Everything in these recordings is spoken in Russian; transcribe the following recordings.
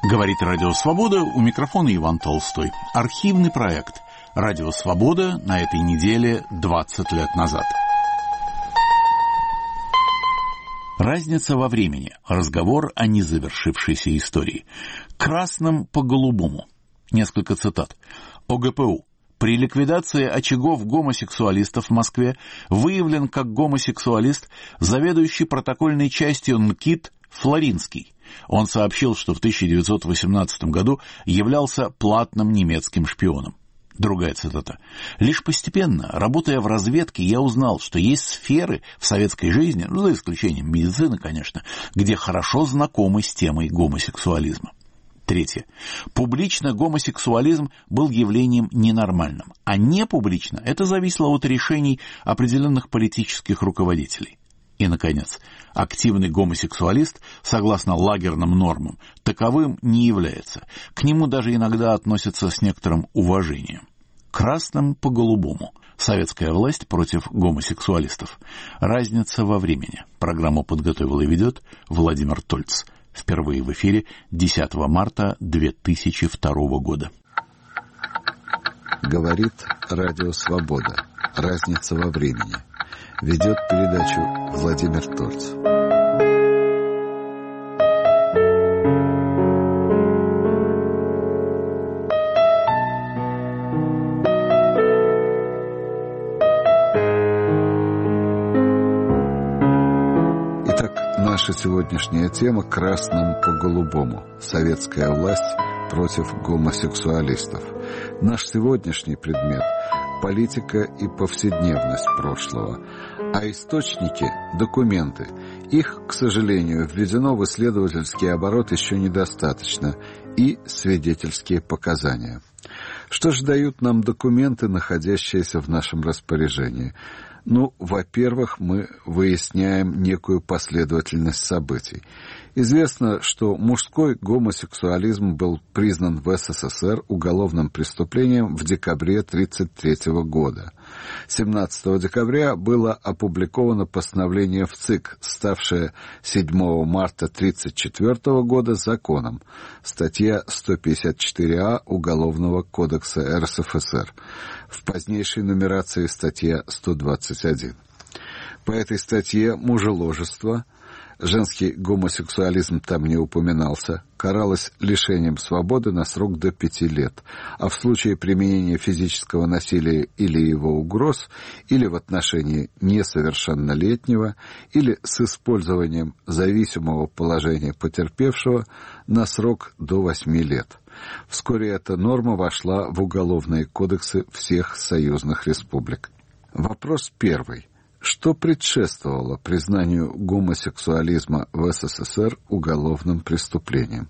Говорит Радио Свобода, у микрофона Иван Толстой. Архивный проект Радио Свобода на этой неделе 20 лет назад. Разница во времени. Разговор о незавершившейся истории. Красным по голубому. Несколько цитат. ОГПУ. При ликвидации очагов гомосексуалистов в Москве выявлен как гомосексуалист заведующий протокольной частью НКИД Флоринский. Он сообщил, что в 1918 году являлся платным немецким шпионом. Другая цитата. «Лишь постепенно, работая в разведке, я узнал, что есть сферы в советской жизни, за исключением медицины, конечно, где хорошо знакомы с темой гомосексуализма». Третье. Публично гомосексуализм был явлением ненормальным, а непублично это зависело от решений определенных политических руководителей. И, наконец, активный гомосексуалист, согласно лагерным нормам, таковым не является. К нему даже иногда относятся с некоторым уважением. Красным по голубому. Советская власть против гомосексуалистов. Разница во времени. Программу подготовил и ведет Владимир Тольц. Впервые в эфире 10 марта 2002 года. Говорит Радио Свобода. Разница во времени. Ведет передачу Владимир Тольц. Итак, наша сегодняшняя тема «Красным по голубому. Советская власть против гомосексуалистов». Наш сегодняшний предмет – политика и повседневность прошлого, а источники – документы. Их, к сожалению, введено в исследовательский оборот еще недостаточно, и свидетельские показания. Что же дают нам документы, находящиеся в нашем распоряжении? Во-первых, мы выясняем некую последовательность событий. Известно, что мужской гомосексуализм был признан в СССР уголовным преступлением в декабре 1933 года. 17 декабря было опубликовано постановление в ЦИК, ставшее 7 марта 1934 года законом, статья 154А Уголовного кодекса РСФСР, в позднейшей нумерации статья 121. По этой статье мужеложество, женский гомосексуализм там не упоминался, каралось лишением свободы на срок до 5 лет, а в случае применения физического насилия или его угроз, или в отношении несовершеннолетнего, или с использованием зависимого положения потерпевшего на срок до 8 лет. Вскоре эта норма вошла в уголовные кодексы всех союзных республик. Вопрос первый. Что предшествовало признанию гомосексуализма в СССР уголовным преступлением?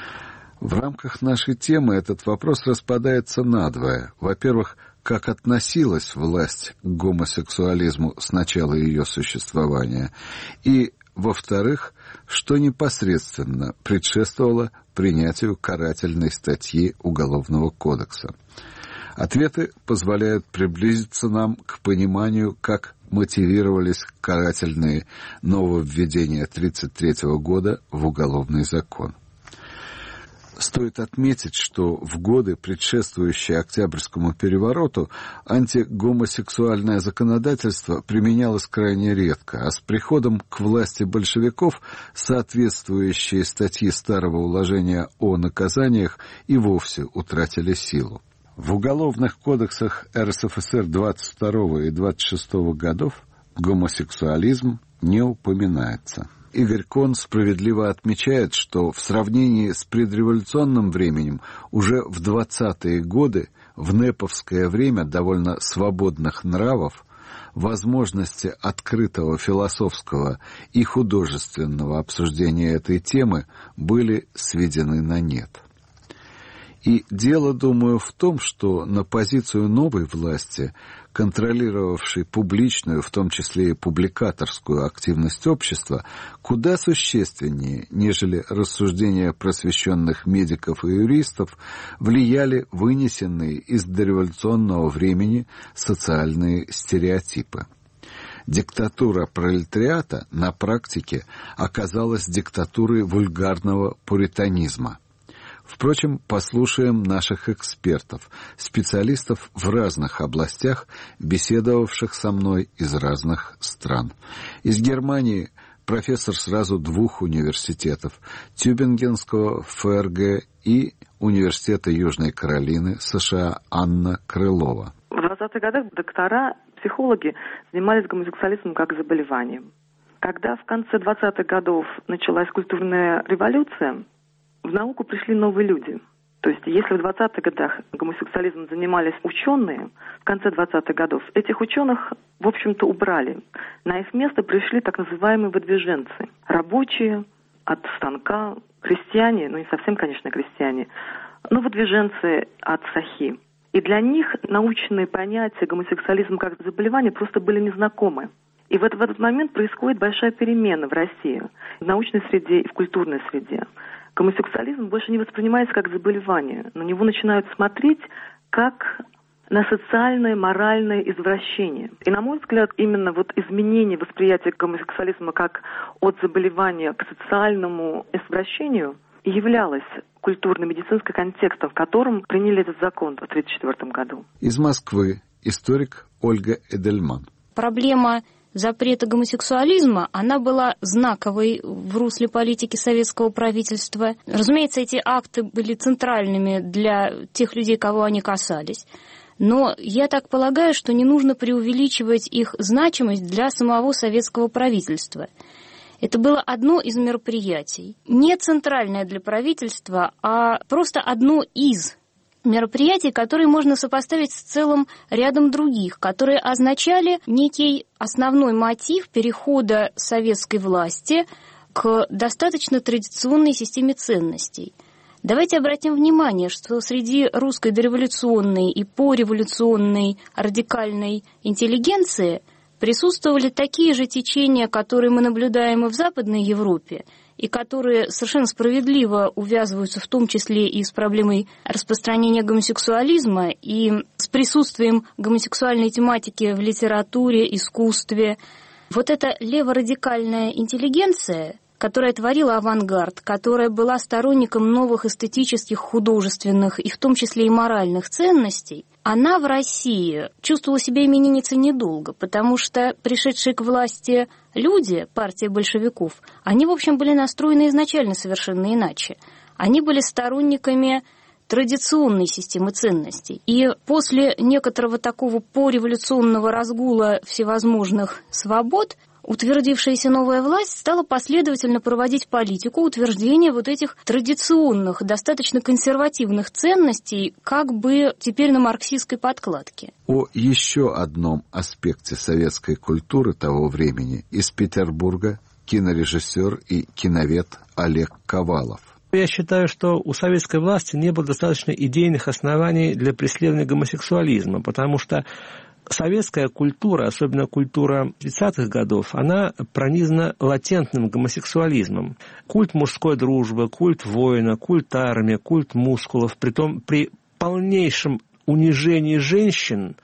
В рамках нашей темы этот вопрос распадается надвое. Во-первых, как относилась власть к гомосексуализму с начала ее существования, и, во-вторых, что непосредственно предшествовало принятию карательной статьи Уголовного кодекса. Ответы позволяют приблизиться нам к пониманию, как мотивировались карательные нововведения 1933 года в Уголовный закон. Стоит отметить, что в годы, предшествующие Октябрьскому перевороту, антигомосексуальное законодательство применялось крайне редко, а с приходом к власти большевиков соответствующие статьи старого уложения о наказаниях и вовсе утратили силу. В уголовных кодексах РСФСР 22 и 26 годов гомосексуализм не упоминается. Игорь Кон справедливо отмечает, что в сравнении с предреволюционным временем уже в 20-е годы, в нэповское время довольно свободных нравов, возможности открытого философского и художественного обсуждения этой темы были сведены на нет. И дело, думаю, в том, что на позицию новой власти, контролировавшей публичную, в том числе и публикаторскую активность общества, куда существеннее, нежели рассуждения просвещенных медиков и юристов, влияли вынесенные из дореволюционного времени социальные стереотипы. Диктатура пролетариата на практике оказалась диктатурой вульгарного пуританизма. Впрочем, послушаем наших экспертов, специалистов в разных областях, беседовавших со мной из разных стран. Из Германии профессор сразу 2 университетов – Тюбингенского ФРГ и Университета Южной Каролины, США, Анна Крылова. В 20-х годах доктора, психологи занимались гомосексуализмом как заболеванием. Когда в конце 20-х годов началась культурная революция, в науку пришли новые люди. То есть, если в 20-х годах гомосексуализмом занимались ученые, в конце 20-х годов этих ученых, в общем-то, убрали. На их место пришли так называемые выдвиженцы. Рабочие, от станка, крестьяне, ну не совсем, конечно, крестьяне, но выдвиженцы от сахи. И для них научные понятия гомосексуализма как заболевания просто были незнакомы. И в этот момент происходит большая перемена в России, в научной среде и в культурной среде. Гомосексуализм больше не воспринимается как заболевание. На него начинают смотреть как на социальное, моральное извращение. И, на мой взгляд, именно вот изменение восприятия гомосексуализма как от заболевания к социальному извращению и являлось культурно-медицинским контекстом, в котором приняли этот закон в 1934 году. Из Москвы историк Ольга Эдельман. Проблема запрета гомосексуализма, она была знаковой в русле политики советского правительства. Разумеется, эти акты были центральными для тех людей, кого они касались. Но я так полагаю, что не нужно преувеличивать их значимость для самого советского правительства. Это было одно из мероприятий. Не центральное для правительства, а просто одно из мероприятий, которые можно сопоставить с целым рядом других, которые означали некий основной мотив перехода советской власти к достаточно традиционной системе ценностей. Давайте обратим внимание, что среди русской дореволюционной и пореволюционной радикальной интеллигенции присутствовали такие же течения, которые мы наблюдаем и в Западной Европе, и которые совершенно справедливо увязываются в том числе и с проблемой распространения гомосексуализма, и с присутствием гомосексуальной тематики в литературе, искусстве. Вот эта леворадикальная интеллигенция, которая творила авангард, которая была сторонником новых эстетических, художественных и в том числе и моральных ценностей, она в России чувствовала себя именинницей недолго, потому что пришедшие к власти люди, партия большевиков, они, в общем, были настроены изначально совершенно иначе. Они были сторонниками традиционной системы ценностей. И после некоторого такого пореволюционного разгула всевозможных свобод утвердившаяся новая власть стала последовательно проводить политику утверждения вот этих традиционных, достаточно консервативных ценностей, как бы теперь на марксистской подкладке. О еще одном аспекте советской культуры того времени из Петербурга кинорежиссер и киновед Олег Ковалов. Я считаю, что у советской власти не было достаточно идейных оснований для преследования гомосексуализма, потому что советская культура, особенно культура 30-х годов, она пронизана латентным гомосексуализмом. Культ мужской дружбы, культ воина, культ армии, культ мускулов, притом при полнейшем унижении женщин,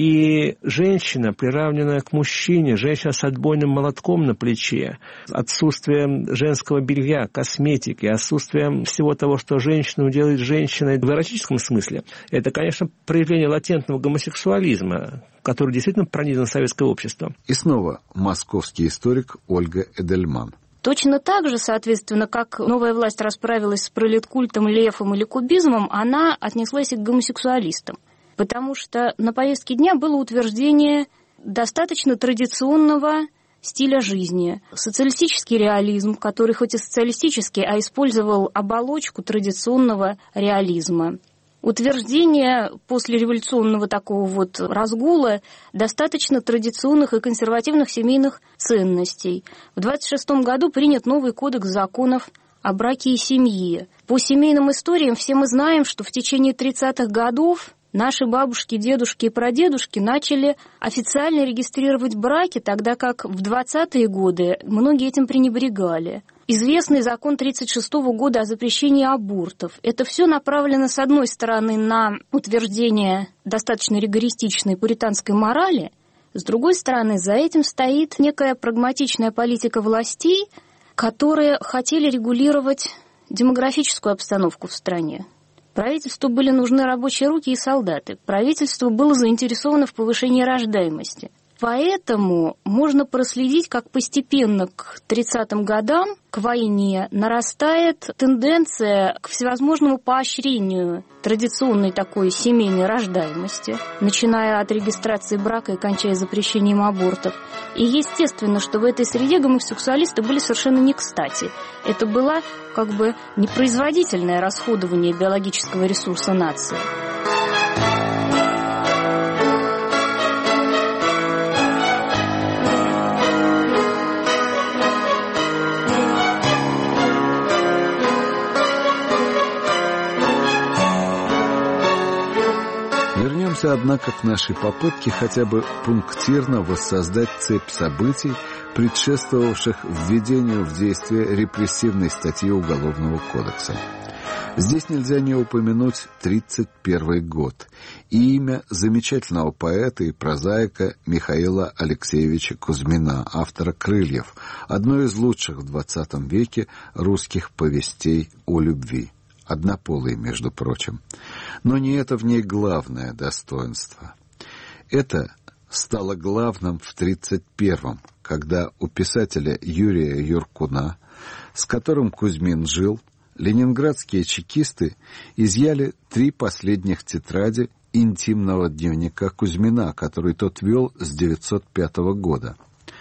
и женщина, приравненная к мужчине, женщина с отбойным молотком на плече, отсутствием женского белья, косметики, отсутствием всего того, что женщину делает женщиной в эротическом смысле, это, конечно, проявление латентного гомосексуализма, который действительно пронизан советское общество. И снова московский историк Ольга Эдельман. Точно так же, соответственно, как новая власть расправилась с пролеткультом, лефом или кубизмом, она отнеслась и к гомосексуалистам. Потому что на повестке дня было утверждение достаточно традиционного стиля жизни. Социалистический реализм, который хоть и социалистический, а использовал оболочку традиционного реализма. Утверждение после революционного такого вот разгула достаточно традиционных и консервативных семейных ценностей. В 1926 году принят новый кодекс законов о браке и семье. По семейным историям все мы знаем, что в течение 30-х годов наши бабушки, дедушки и прадедушки начали официально регистрировать браки, тогда как в 20-е годы многие этим пренебрегали. Известный закон 1936 года о запрещении абортов. Это все направлено, с одной стороны, на утверждение достаточно ригористичной пуританской морали, с другой стороны, за этим стоит некая прагматичная политика властей, которые хотели регулировать демографическую обстановку в стране. Правительству были нужны рабочие руки и солдаты. Правительство было заинтересовано в повышении рождаемости. Поэтому можно проследить, как постепенно к 30-м годам, к войне, нарастает тенденция к всевозможному поощрению традиционной такой семейной рождаемости, начиная от регистрации брака и кончая запрещением абортов. И естественно, что в этой среде гомосексуалисты были совершенно не кстати. Это было как бы непроизводительное расходование биологического ресурса нации. Вернемся, однако, к нашей попытке хотя бы пунктирно воссоздать цепь событий, предшествовавших введению в действие репрессивной статьи Уголовного кодекса. Здесь нельзя не упомянуть 1931 год и имя замечательного поэта и прозаика Михаила Алексеевича Кузьмина, автора «Крыльев», одной из лучших в XX веке русских повестей о любви. Однополые, между прочим. Но не это в ней главное достоинство. Это стало главным в 1931-м, когда у писателя Юрия Юркуна, с которым Кузьмин жил, ленинградские чекисты изъяли 3 последних тетради интимного дневника Кузьмина, который тот вел с 1905 года.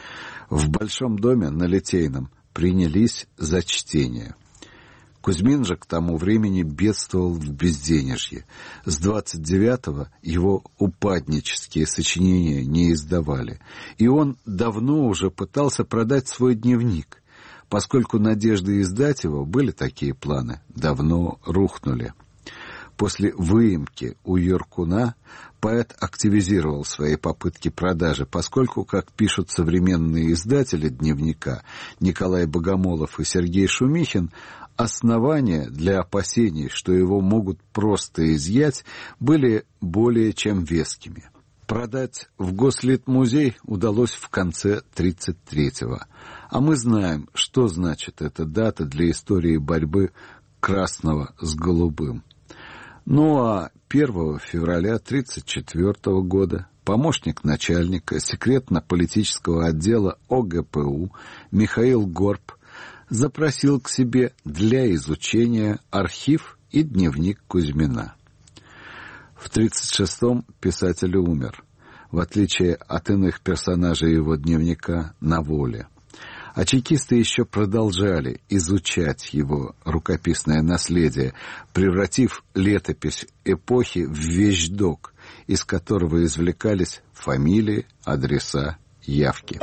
В Большом доме на Литейном принялись за чтение. Кузьмин же к тому времени бедствовал в безденежье. С 29-го его упаднические сочинения не издавали. И он давно уже пытался продать свой дневник, поскольку надежды издать его, были такие планы, давно рухнули. После выемки у Юркуна поэт активизировал свои попытки продажи, поскольку, как пишут современные издатели дневника Николай Богомолов и Сергей Шумихин, основания для опасений, что его могут просто изъять, были более чем вескими. Продать в Гослитмузей удалось в конце 1933-го. А мы знаем, что значит эта дата для истории борьбы красного с голубым. Ну а 1 февраля 1934 года помощник начальника секретно-политического отдела ОГПУ Михаил Горб запросил к себе для изучения архив и дневник Кузьмина. В 1936-м писатель умер, в отличие от иных персонажей его дневника, на воле. А чекисты еще продолжали изучать его рукописное наследие, превратив летопись эпохи в вещдок, из которого извлекались фамилии, адреса, явки.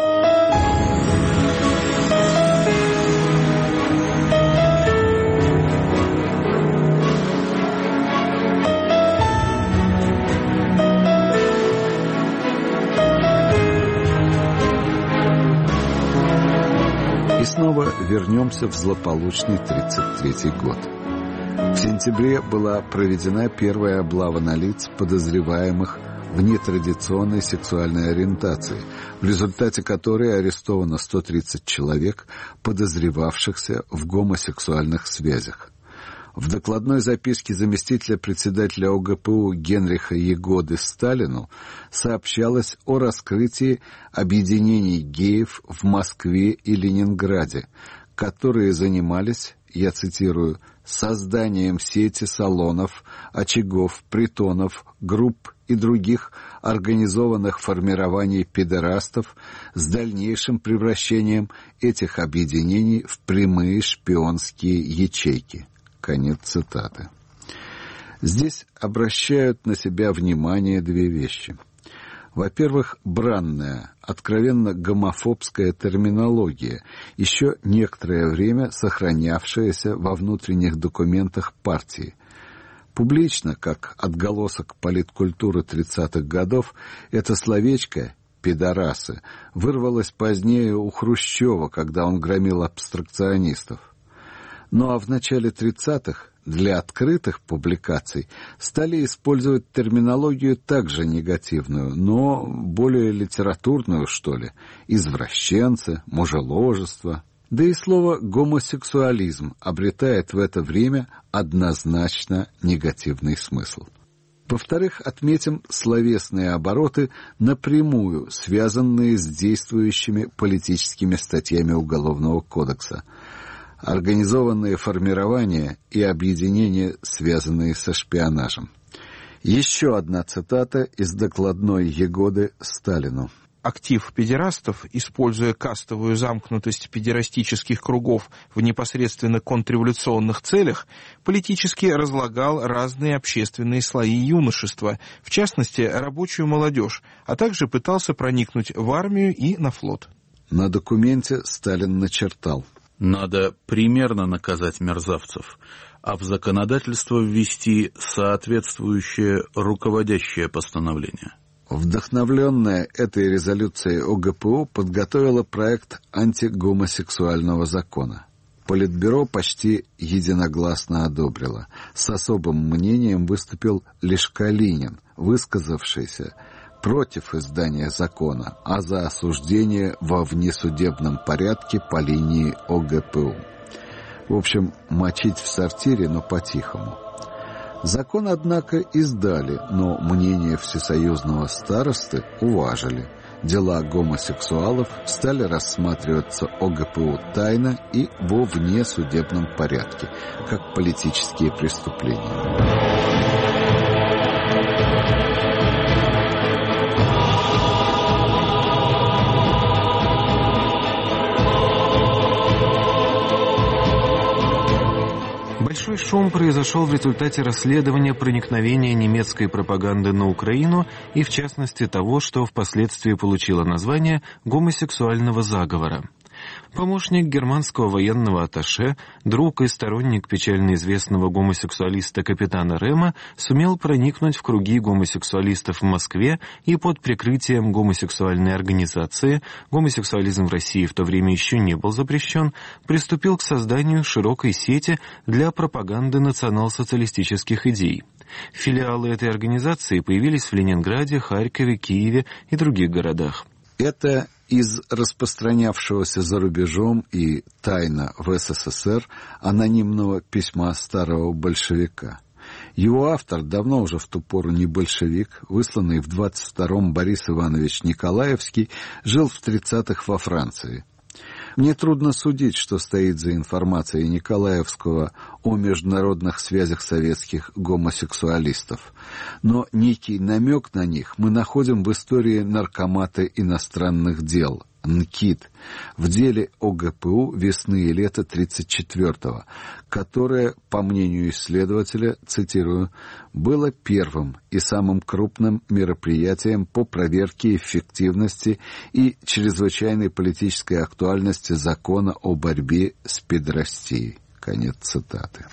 И снова вернемся в злополучный 1933 год. В сентябре была проведена первая облава на лиц, подозреваемых в нетрадиционной сексуальной ориентации, в результате которой арестовано 130 человек, подозревавшихся в гомосексуальных связях. В докладной записке заместителя председателя ОГПУ Генриха Ягоды Сталину сообщалось о раскрытии объединений геев в Москве и Ленинграде, которые занимались, я цитирую, созданием сети салонов, очагов, притонов, групп и других организованных формирований педерастов с дальнейшим превращением этих объединений в прямые шпионские ячейки. Конец цитаты. Здесь обращают на себя внимание 2 вещи. Во-первых, бранная, откровенно гомофобская терминология, еще некоторое время сохранявшаяся во внутренних документах партии. Публично, как отголосок политкультуры 30-х годов, это словечко «пидорасы» вырвалось позднее у Хрущева, когда он громил абстракционистов. Ну а в начале 30-х для открытых публикаций стали использовать терминологию также негативную, но более литературную, что ли, извращенцы, мужеложество, Да и слово «гомосексуализм» обретает в это время однозначно негативный смысл. Во-вторых, отметим словесные обороты, напрямую связанные с действующими политическими статьями Уголовного кодекса, организованные формирования и объединения, связанные со шпионажем. Еще одна цитата из докладной Ягоды Сталину. Актив педерастов, используя кастовую замкнутость педерастических кругов в непосредственно контрреволюционных целях, политически разлагал разные общественные слои юношества, в частности, рабочую молодежь, а также пытался проникнуть в армию и на флот. На документе Сталин начертал: надо примерно наказать мерзавцев, а в законодательство ввести соответствующее руководящее постановление. Вдохновленная этой резолюцией ОГПУ подготовила проект антигомосексуального закона. Политбюро почти единогласно одобрило. С особым мнением выступил лишь Калинин, высказавшийся против издания закона, а за осуждение во внесудебном порядке по линии ОГПУ. В общем, мочить в сортире, но по-тихому. Закон, однако, издали, но мнение всесоюзного старосты уважили. Дела гомосексуалов стали рассматриваться ОГПУ тайно и во внесудебном порядке, как политические преступления. Большой шум произошел в результате расследования проникновения немецкой пропаганды на Украину и, в частности, того, что впоследствии получило название гомосексуального заговора. Помощник германского военного атташе, друг и сторонник печально известного гомосексуалиста капитана Рема, сумел проникнуть в круги гомосексуалистов в Москве и под прикрытием гомосексуальной организации, гомосексуализм в России в то время еще не был запрещен, приступил к созданию широкой сети для пропаганды национал-социалистических идей. Филиалы этой организации появились в Ленинграде, Харькове, Киеве и других городах. Это из распространявшегося за рубежом и тайно в СССР анонимного письма старого большевика. Его автор, давно уже в ту пору не большевик, высланный в 22-м Борис Иванович Николаевский, жил в 30-х во Франции. Мне трудно судить, что стоит за информацией Николаевского о международных связях советских гомосексуалистов. Но некий намек на них мы находим в истории Наркомата иностранных дел, НКИД, в деле ОГПУ весны и лета 1934-го, которое, по мнению исследователя, цитирую, было первым и самым крупным мероприятием по проверке эффективности и чрезвычайной политической актуальности закона о борьбе с педерастией. Конец цитаты.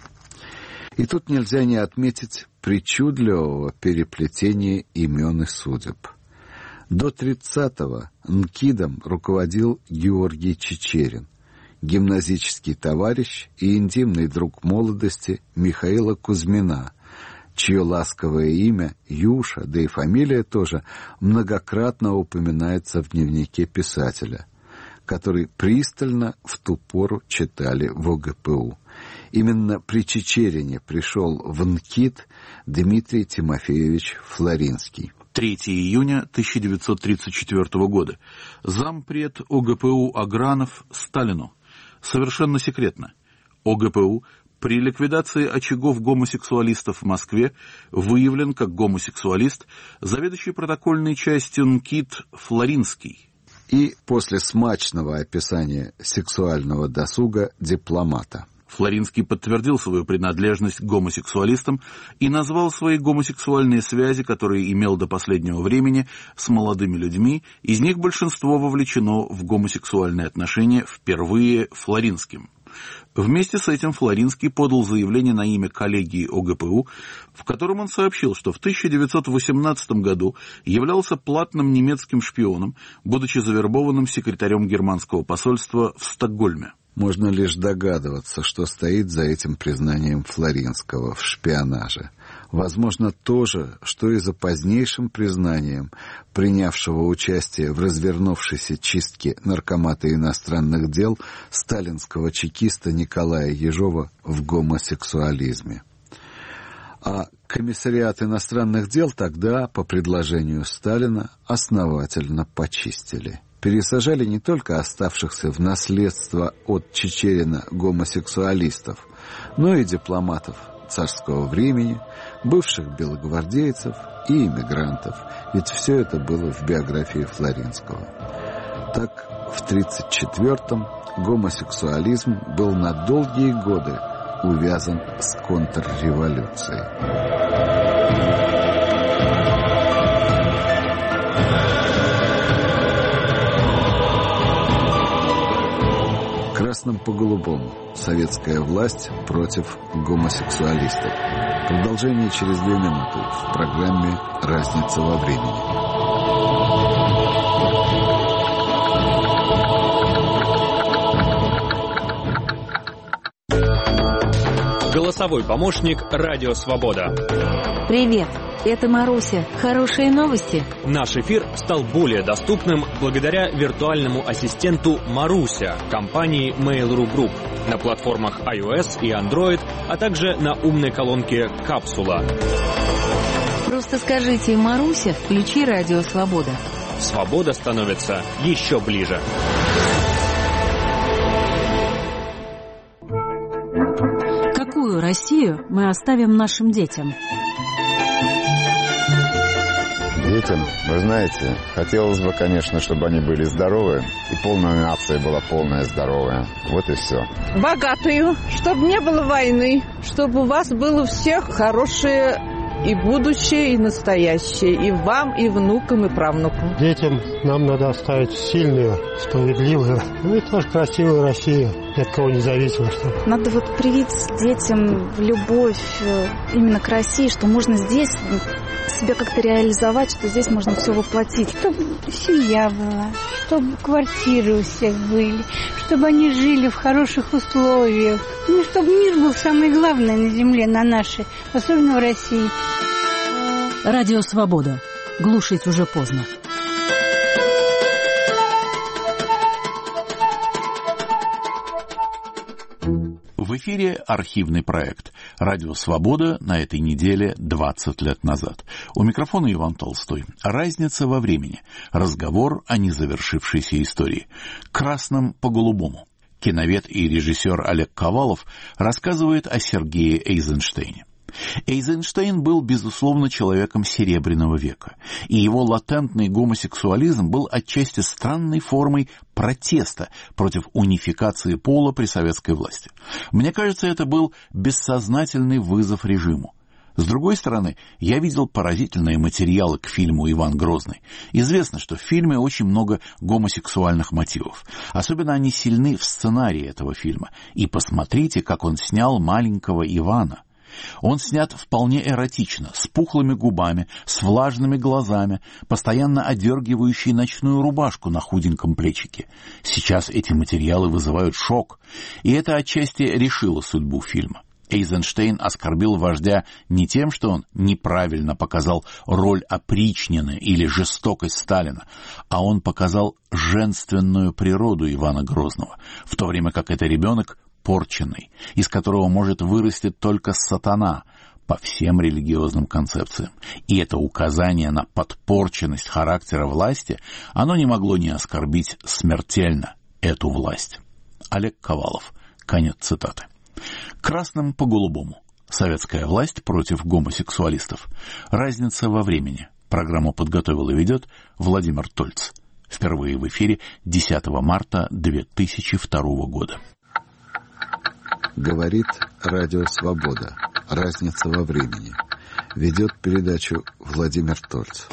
И тут нельзя не отметить причудливого переплетения имен и судеб. До 30-го НКИДом руководил Георгий Чичерин, гимназический товарищ и интимный друг молодости Михаила Кузьмина, чье ласковое имя Юша, да и фамилия тоже, многократно упоминается в дневнике писателя, который пристально в ту пору читали в ОГПУ. Именно при Чичерине пришел в НКИД Дмитрий Тимофеевич Флоринский. 3 июня 1934 года. Зампред ОГПУ Агранов Сталину. Совершенно секретно. ОГПУ при ликвидации очагов гомосексуалистов в Москве выявлен как гомосексуалист заведующий протокольной частью НКИД Флоринский. И после смачного описания сексуального досуга дипломата. Флоринский подтвердил свою принадлежность к гомосексуалистам и назвал свои гомосексуальные связи, которые имел до последнего времени с молодыми людьми, из них большинство вовлечено в гомосексуальные отношения впервые Флоринским. Вместе с этим Флоринский подал заявление на имя коллегии ОГПУ, в котором он сообщил, что в 1918 году являлся платным немецким шпионом, будучи завербованным секретарем германского посольства в Стокгольме. Можно лишь догадываться, что стоит за этим признанием Флоринского в шпионаже. Возможно, то же, что и за позднейшим признанием принявшего участие в развернувшейся чистке наркомата иностранных дел сталинского чекиста Николая Ежова в гомосексуализме. А комиссариат иностранных дел тогда, по предложению Сталина, основательно почистили. Пересажали не только оставшихся в наследство от Чичерина гомосексуалистов, но и дипломатов царского времени, бывших белогвардейцев и иммигрантов, ведь все это было в биографии Флоренского. Так, в 1934-м гомосексуализм был на долгие годы увязан с контрреволюцией. Красным по голубому. Советская власть против гомосексуалистов. Продолжение через 2 минуты в программе «Разница во времени». Голосовой помощник «Радио Свобода». Привет, это Маруся. Хорошие новости? Наш эфир стал более доступным благодаря виртуальному ассистенту Маруся компании Mail.ru Group на платформах iOS и Android, а также на умной колонке «Капсула». Просто скажите: Маруся, включи «Радио Свобода». Свобода становится еще ближе. Какую Россию мы оставим нашим детям? Детям, вы знаете, хотелось бы, конечно, чтобы они были здоровы, и полная нация была полная здоровая. Вот и все. Богатую, чтобы не было войны, чтобы у вас было всех хорошее и будущее, и настоящее, и вам, и внукам, и правнукам. Детям нам надо оставить сильную, справедливую, ну и тоже красивую Россию, ни от кого не зависимо. Надо вот привить детям любовь именно к России, что можно здесь себя как-то реализовать, что здесь можно все воплотить. Чтобы семья была, чтобы квартиры у всех были, чтобы они жили в хороших условиях. Ну, чтобы мир был самое главное на земле, на нашей, особенно в России. Радио Свобода. Глушить уже поздно. В эфире архивный проект «Радио Свобода» на этой неделе 20 лет назад. У микрофона Иван Толстой. Разница во времени. Разговор о незавершившейся истории. Красным по голубому. Киновед и режиссер Олег Ковалов рассказывает о Сергее Эйзенштейне. Эйзенштейн был, безусловно, человеком Серебряного века, и его латентный гомосексуализм был отчасти странной формой протеста против унификации пола при советской власти. Мне кажется, это был бессознательный вызов режиму. С другой стороны, я видел поразительные материалы к фильму «Иван Грозный». Известно, что в фильме очень много гомосексуальных мотивов. Особенно они сильны в сценарии этого фильма. И посмотрите, как он снял маленького Ивана. Он снят вполне эротично, с пухлыми губами, с влажными глазами, постоянно одергивающий ночную рубашку на худеньком плечике. Сейчас эти материалы вызывают шок, и это отчасти решило судьбу фильма. Эйзенштейн оскорбил вождя не тем, что он неправильно показал роль опричнины или жестокость Сталина, а он показал женственную природу Ивана Грозного, в то время как это ребенок порченный, из которого может вырасти только сатана по всем религиозным концепциям. И это указание на подпорченность характера власти, оно не могло не оскорбить смертельно эту власть. Олег Ковалов. Конец цитаты. Красным по голубому. Советская власть против гомосексуалистов. Разница во времени. Программу подготовил и ведет Владимир Тольц. Впервые в эфире 10 марта 2002 года. Говорит Радио Свобода. Разница во времени. Ведет передачу Владимир Тольц.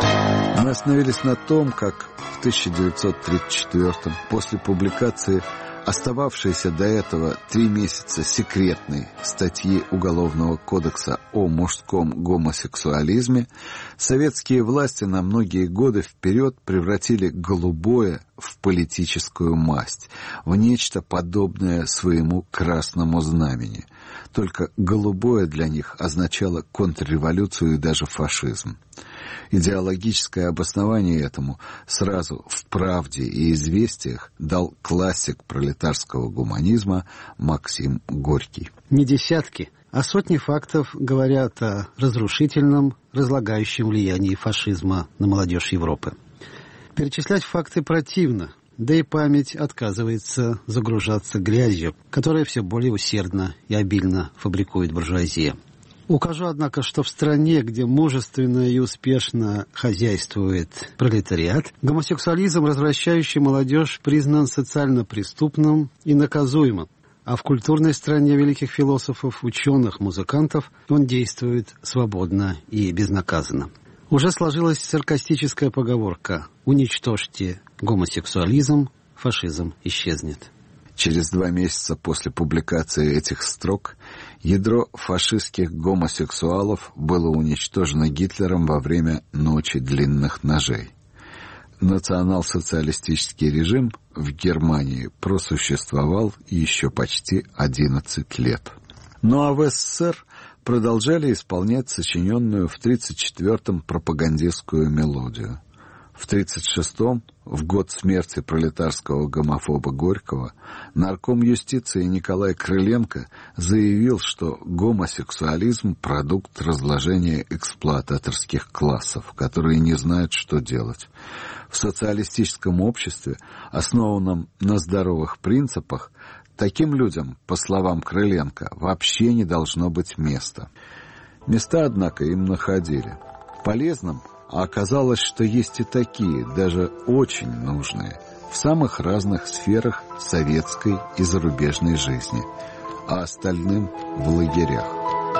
Мы остановились на том, как в 1934-м, после публикации Остававшиеся до этого 3 месяца секретной статьи Уголовного кодекса о мужском гомосексуализме советские власти на многие годы вперед превратили голубое в политическую масть, в нечто подобное своему красному знамени. Только голубое для них означало контрреволюцию и даже фашизм. Идеологическое обоснование этому сразу в «Правде» и «Известиях» дал классик пролетарского гуманизма Максим Горький. Не десятки, а сотни фактов говорят о разрушительном, разлагающем влиянии фашизма на молодежь Европы. Перечислять факты противно, да и память отказывается загружаться грязью, которая все более усердно и обильно фабрикует буржуазия. Укажу, однако, что в стране, где мужественно и успешно хозяйствует пролетариат, гомосексуализм, развращающий молодежь, признан социально преступным и наказуемым. А в культурной стране великих философов, ученых, музыкантов он действует свободно и безнаказанно. Уже сложилась саркастическая поговорка: «Уничтожьте гомосексуализм, фашизм исчезнет». Через 2 месяца после публикации этих строк ядро фашистских гомосексуалов было уничтожено Гитлером во время Ночи длинных ножей. Национал-социалистический режим в Германии просуществовал еще почти 11 лет. Ну а в СССР продолжали исполнять сочиненную в 1934-м пропагандистскую мелодию. В 1936-м, в год смерти пролетарского гомофоба Горького, нарком юстиции Николай Крыленко заявил, что гомосексуализм – продукт разложения эксплуататорских классов, которые не знают, что делать. В социалистическом обществе, основанном на здоровых принципах, таким людям, по словам Крыленко, вообще не должно быть места. Места, однако, им находили. Полезным а оказалось, что есть и такие, даже очень нужные, в самых разных сферах советской и зарубежной жизни, а остальным в лагерях.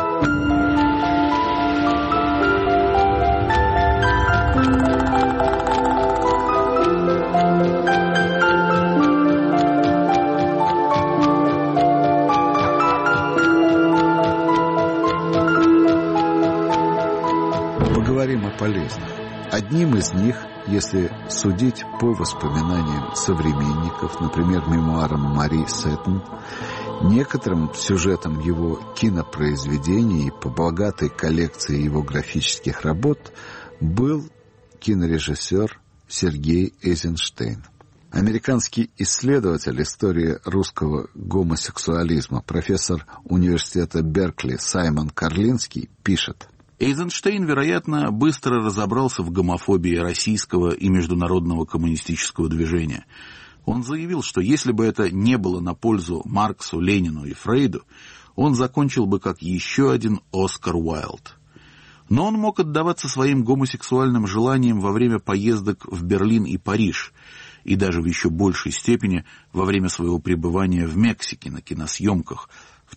Поговорим о полезных. Одним из них, если судить по воспоминаниям современников, например, мемуарам Мари Сеттон, некоторым сюжетом его кинопроизведений и по богатой коллекции его графических работ был кинорежиссер Сергей Эйзенштейн. Американский исследователь истории русского гомосексуализма, профессор университета Беркли Саймон Карлинский пишет: Эйзенштейн, вероятно, быстро разобрался в гомофобии российского и международного коммунистического движения. Он заявил, что если бы это не было на пользу Марксу, Ленину и Фрейду, он закончил бы как еще один Оскар Уайлд. Но он мог отдаваться своим гомосексуальным желаниям во время поездок в Берлин и Париж, и даже в еще большей степени во время своего пребывания в Мексике на киносъемках в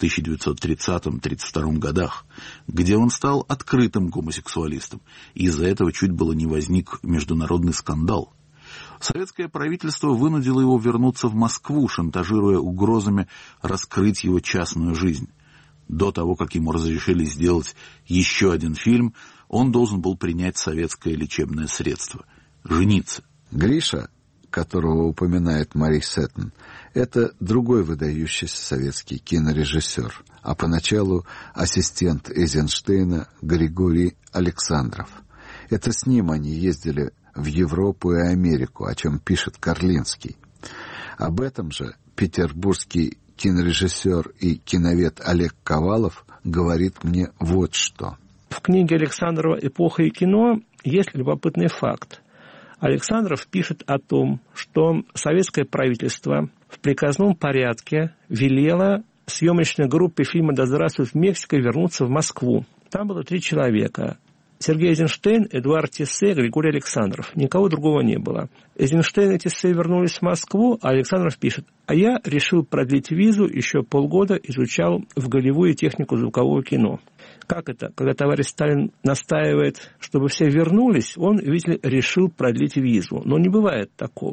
1930-32 годах, где он стал открытым гомосексуалистом, и из-за этого чуть было не возник международный скандал. Советское правительство вынудило его вернуться в Москву, шантажируя угрозами раскрыть его частную жизнь. До того, как ему разрешили сделать еще один фильм, он должен был принять советское лечебное средство – жениться. Гриша, которого упоминает Мари Сеттон, это другой выдающийся советский кинорежиссер, а поначалу ассистент Эйзенштейна Григорий Александров. Это с ним они ездили в Европу и Америку, о чем пишет Карлинский. Об этом же петербургский кинорежиссер и киновед Олег Ковалов говорит мне вот что. В книге Александрова «Эпоха и кино» есть любопытный факт. Александров пишет о том, что советское правительство в приказном порядке велело съемочной группе фильма «Да здравствует Мексика» вернуться в Москву. Там было 3 человека. Сергей Эйзенштейн, Эдуард Тессе, Григорий Александров. Никого другого не было. Эйзенштейн и Тессе вернулись в Москву, а Александров пишет: «А я решил продлить визу, еще полгода изучал в Голливуде технику звукового кино». Как это? Когда товарищ Сталин настаивает, чтобы все вернулись, он, видите ли, решил продлить визу. Но не бывает такого.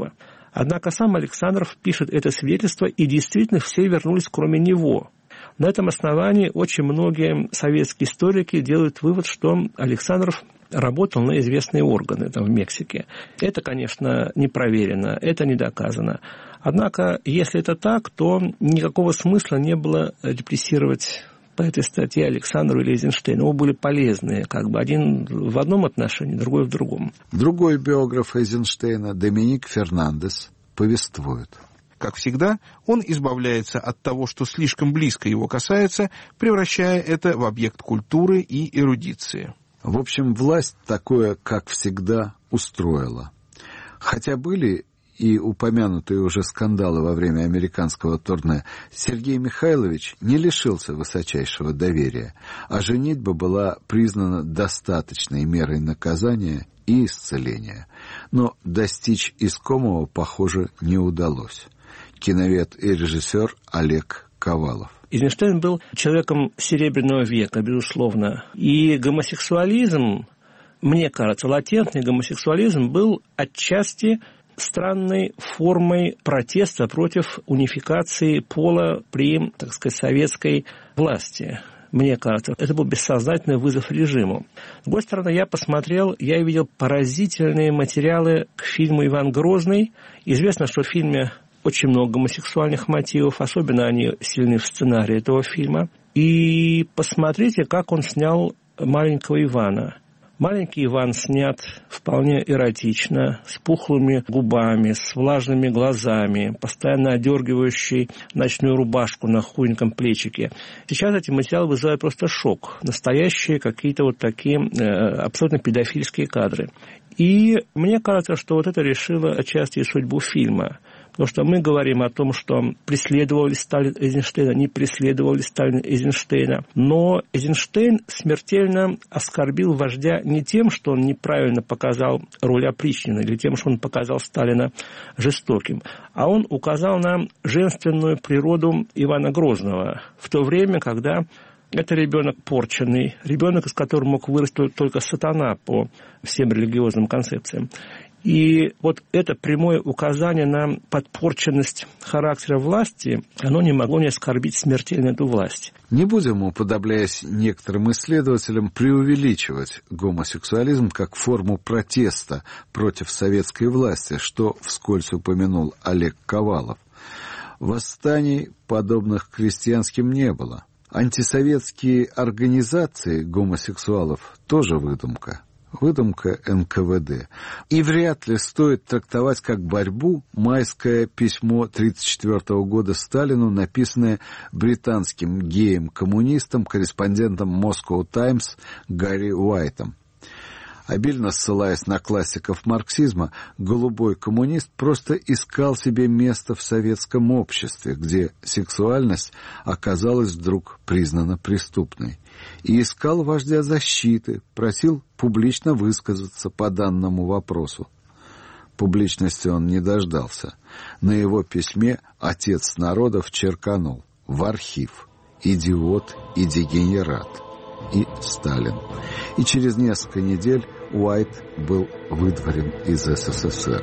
Однако сам Александров пишет это свидетельство, и действительно все вернулись, кроме него. На этом основании очень многие советские историки делают вывод, что Александров работал на известные органы там, в Мексике. Это, конечно, не проверено, это не доказано. Однако, если это так, то никакого смысла не было репрессировать по этой статье Александру или Эйзенштейну. Оба были полезные, как бы один в одном отношении, другой в другом. Другой биограф Эйзенштейна, Доминик Фернандес, повествует. Как всегда, он избавляется от того, что слишком близко его касается, превращая это в объект культуры и эрудиции. В общем, власть такое, как всегда, устроила. Хотя были и упомянутые уже скандалы во время американского турне, Сергей Михайлович не лишился высочайшего доверия, а женитьба была признана достаточной мерой наказания и исцеления. Но достичь искомого, похоже, не удалось. Киновед и режиссер Олег Ковалов. Эйзенштейн был человеком Серебряного века, безусловно. И гомосексуализм, мне кажется, латентный гомосексуализм был отчасти странной формой протеста против унификации пола при, так сказать, советской власти. Мне кажется, это был бессознательный вызов режиму. С другой стороны, я видел поразительные материалы к фильму «Иван Грозный». Известно, что в фильме очень много гомосексуальных мотивов, особенно они сильны в сценарии этого фильма. И посмотрите, как он снял маленького Ивана. Маленький Иван снят вполне эротично, с пухлыми губами, с влажными глазами, постоянно одергивающий ночную рубашку на худеньком плечике. Сейчас эти материалы вызывают просто шок. Настоящие какие-то вот такие абсолютно педофильские кадры. И мне кажется, что вот это решило отчасти и судьбу фильма. Потому что мы говорим о том, что преследовал ли Сталин Эйзенштейна, не преследовал ли Сталин Эйзенштейна. Но Эйзенштейн смертельно оскорбил вождя не тем, что он неправильно показал роль опричнина, или тем, что он показал Сталина жестоким, а он указал на женственную природу Ивана Грозного в то время, когда это ребенок порченный, ребенок, из которого мог вырасти только сатана по всем религиозным концепциям. И вот это прямое указание на подпорченность характера власти, оно не могло не оскорбить смертельно эту власть. Не будем, уподобляясь некоторым исследователям, преувеличивать гомосексуализм как форму протеста против советской власти, что вскользь упомянул Олег Ковалов. Восстаний, подобных крестьянским, не было. Антисоветские организации гомосексуалов тоже выдумка. Выдумка НКВД. И вряд ли стоит трактовать как борьбу майское письмо 1934 года Сталину, написанное британским геем-коммунистом, корреспондентом Moscow Times Гарри Уайтом. Обильно ссылаясь на классиков марксизма, голубой коммунист просто искал себе место в советском обществе, где сексуальность оказалась вдруг признана преступной. И искал вождя защиты, просил публично высказаться по данному вопросу. Публичности он не дождался. На его письме отец народов черканул: в архив, идиот и дегенерат. И Сталин. И через несколько недель Уайт был выдворен из СССР.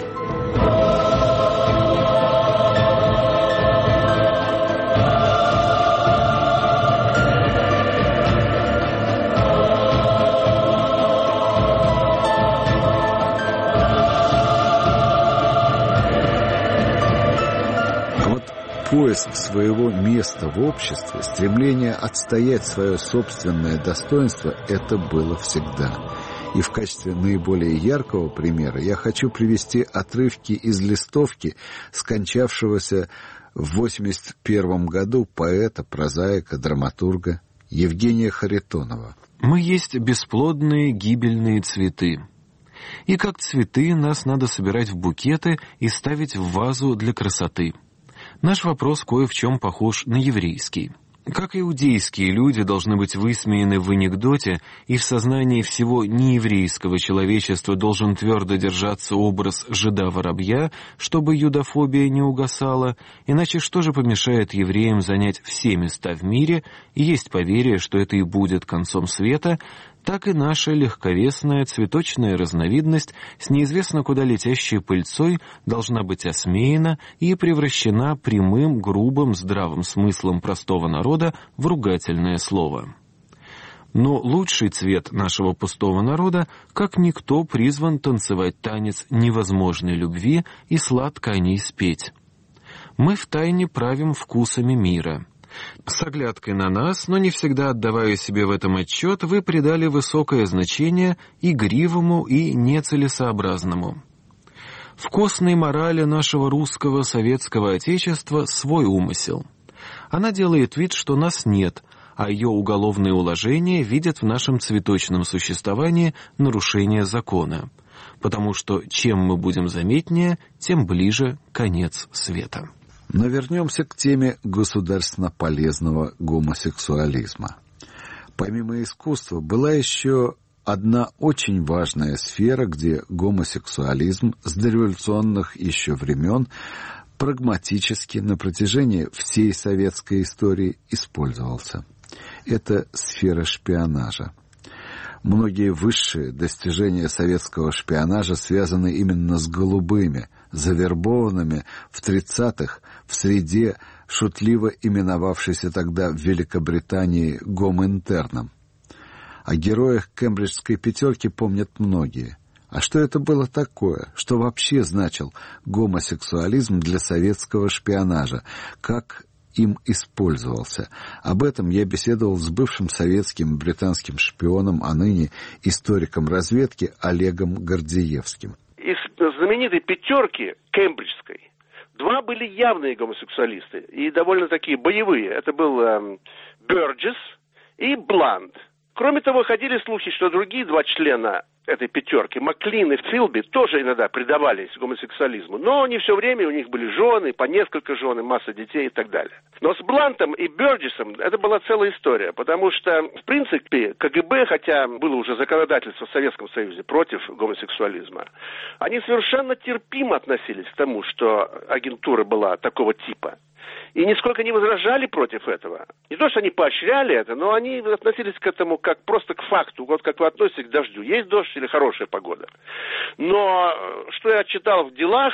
Поиск своего места в обществе, стремление отстоять свое собственное достоинство – это было всегда. И в качестве наиболее яркого примера я хочу привести отрывки из листовки скончавшегося в 1981 году поэта, прозаика, драматурга Евгения Харитонова. «Мы есть бесплодные гибельные цветы. И как цветы нас надо собирать в букеты и ставить в вазу для красоты. Наш вопрос кое в чем похож на еврейский. Как иудейские люди должны быть высмеяны в анекдоте, и в сознании всего нееврейского человечества должен твердо держаться образ жида-воробья, чтобы юдофобия не угасала, иначе что же помешает евреям занять все места в мире, и есть поверье, что это и будет концом света, так и наша легковесная цветочная разновидность с неизвестно куда летящей пыльцой должна быть осмеяна и превращена прямым, грубым, здравым смыслом простого народа в ругательное слово. Но лучший цвет нашего пустого народа, как никто, призван танцевать танец невозможной любви и сладко о ней спеть. Мы втайне правим вкусами мира. С оглядкой на нас, но не всегда отдавая себе в этом отчет, вы придали высокое значение игривому и нецелесообразному. В костной морали нашего русского советского отечества свой умысел. Она делает вид, что нас нет, а ее уголовные уложения видят в нашем цветочном существовании нарушение закона, потому что чем мы будем заметнее, тем ближе конец света. Но вернемся к теме государственно полезного гомосексуализма. Помимо искусства была еще одна очень важная сфера, где гомосексуализм с дореволюционных еще времен прагматически на протяжении всей советской истории использовался. Это сфера шпионажа. Многие высшие достижения советского шпионажа связаны именно с голубыми, завербованными в 30-х в среде, шутливо именовавшейся тогда в Великобритании гомоинтерном. О героях Кембриджской пятерки помнят многие. А что это было такое? Что вообще значил гомосексуализм для советского шпионажа? Как им использовался? Об этом я беседовал с бывшим советским британским шпионом, а ныне историком разведки Олегом Гордеевским. Из знаменитой пятерки кембриджской два были явные гомосексуалисты и довольно такие боевые. Это был Бёрджес и Бланд. Кроме того, ходили слухи, что другие два члена этой пятерки, Маклин и Филби, тоже иногда предавались гомосексуализму. Но не все время, у них были жены, по несколько жен, масса детей и так далее. Но с Блантом и Бёрджесом это была целая история, потому что, в принципе, КГБ, хотя было уже законодательство в Советском Союзе против гомосексуализма, они совершенно терпимо относились к тому, что агентура была такого типа. И нисколько не возражали против этого. Не то, что они поощряли это, но они относились к этому как просто к факту. Вот как вы относитесь к дождю. Есть дождь или хорошая погода. Но что я читал в делах,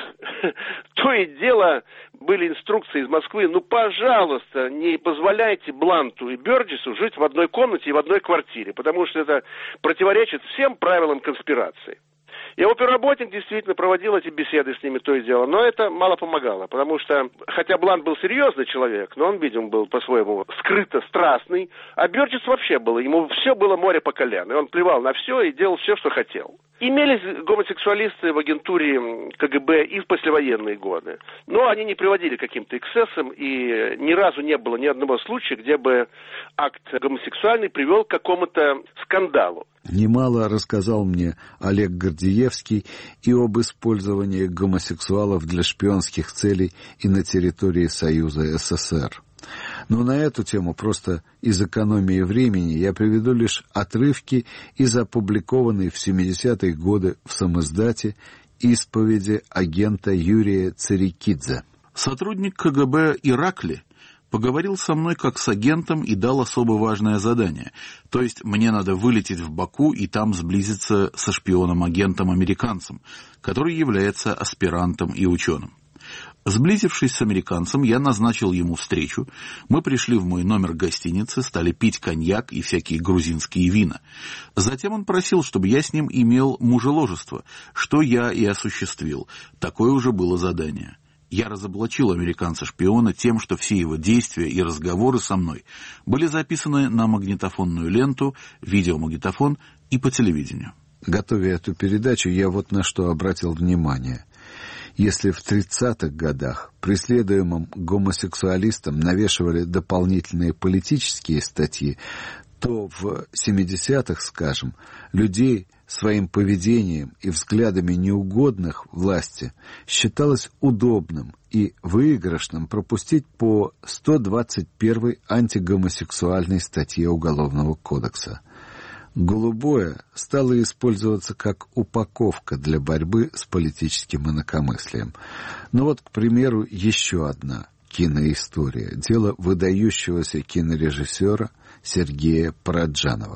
то и дело были инструкции из Москвы. Ну, пожалуйста, не позволяйте Бланту и Бёрджесу жить в одной комнате и в одной квартире, потому что это противоречит всем правилам конспирации. И оперработник действительно проводил эти беседы с ними, то и дело. Но это мало помогало, потому что, хотя Блант был серьезный человек, но он, видимо, был по-своему скрыто страстный, а Бёрджес вообще был, ему все было море по колено. И он плевал на все и делал все, что хотел. Имелись гомосексуалисты в агентуре КГБ и в послевоенные годы. Но они не приводили к каким-то эксцессам, и ни разу не было ни одного случая, где бы акт гомосексуальный привел к какому-то скандалу. Немало рассказал мне Олег Гордеевский и об использовании гомосексуалов для шпионских целей и на территории Союза СССР. Но на эту тему просто из экономии времени я приведу лишь отрывки из опубликованной в 70-е годы в самиздате исповеди агента Юрия Царикидзе. Сотрудник КГБ Иракли поговорил со мной как с агентом и дал особо важное задание. То есть мне надо вылететь в Баку и там сблизиться со шпионом-агентом-американцем, который является аспирантом и ученым. Сблизившись с американцем, я назначил ему встречу. Мы пришли в мой номер гостиницы, стали пить коньяк и всякие грузинские вина. Затем он просил, чтобы я с ним имел мужеложество, что я и осуществил. Такое уже было задание. Я разоблачил американца-шпиона тем, что все его действия и разговоры со мной были записаны на магнитофонную ленту, видеомагнитофон и по телевидению. Готовя эту передачу, я вот на что обратил внимание. Если в 30-х годах преследуемым гомосексуалистам навешивали дополнительные политические статьи, то в 70-х, скажем, людей своим поведением и взглядами неугодных власти считалось удобным и выигрышным пропустить по 121-й антигомосексуальной статье Уголовного кодекса. Голубое стало использоваться как упаковка для борьбы с политическим инакомыслием. Но вот, к примеру, еще одна киноистория. Дело выдающегося кинорежиссера Сергея Параджанова.